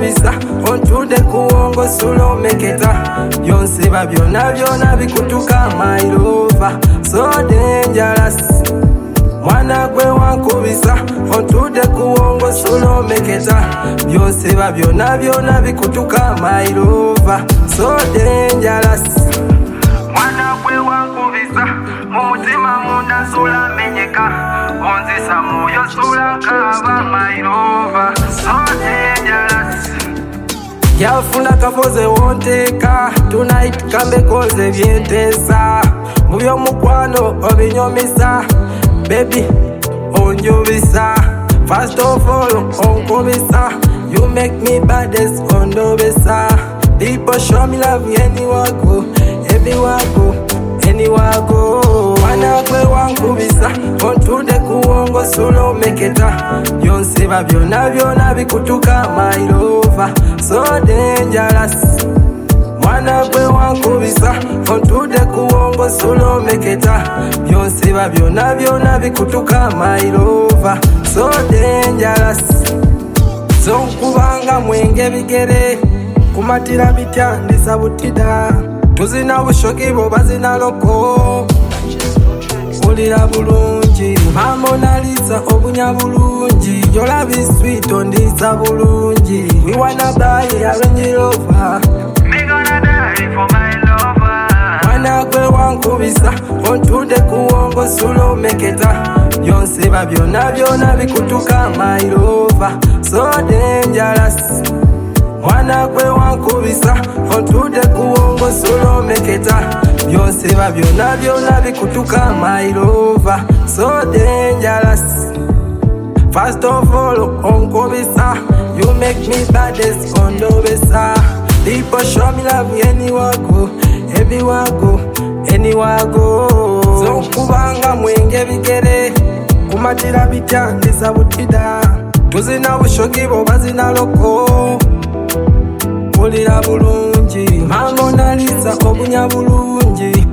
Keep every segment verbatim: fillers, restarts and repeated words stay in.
wankubisa ontude kuwongo sulo meketa byonsiba byona byona bikutuka my lover so dangerous mwana gwe wankubisa ontude kuwongo sulo meketa byonsiba byona byona bikutuka my lover so dangerous mwana gwe wankubisa mumutima munda sula menyeka onzisa moyo sula kaba my lover so dangerous yafuna kafoze wonteka tonight kambe koze byentesa mubyo mukwano obinyomisa baby onjobisa first of all onkobisa you make me baddest ondobisa people show me love anywhere go everywhere go anywhere go mwana gwe wankubisa ontude kuwongo sulo meketa byonsiba byona byona bikutuka my lover so dangerous mwana gwe wankubisa ontude kuwongo sulo meketa byonsiba byona byona bikutuka my lover so dangerous zonkubanga mwenge bigere kumatira bitya ndisabutida tuzina bushoki bo bazina loko ulira bulungi mamonalisa obunya bulungi yola bisweet ondisa bulungi we wanna buy a Range Rover me gonna die for my lover mwana gwe wankubisa ontude kuwongo sulo meketa byonsiba byona byona bikutuka my lover so dangerous mwana gwe wankubisa ontude kuwongo sulo meketa byonsiba byona byona bikutuka my lover so dangerous first of all onkubisa you make me baddest ondobisa people show me love anywhere go everywhere go anywhere go zonkubanga mwenge bigere kumatira bitya ndisabutida tuzina bushoki bo bazina loko ulira bulungi mamonalisa obunya bulungi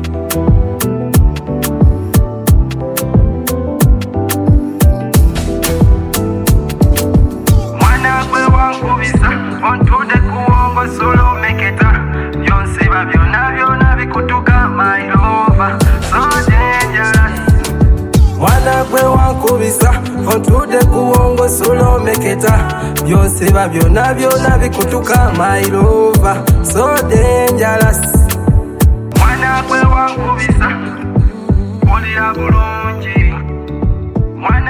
mwana gwe wankubisa ontude kuwongo sulo meketa byonsiba byona byona bikutuka my lover so dangerous mwana gwe wankubisa ontude kuwongo sulo meketa byonsiba byona byona bikutuka my lover so dangerous mwana gwe wankubisa ulira bulungi mwana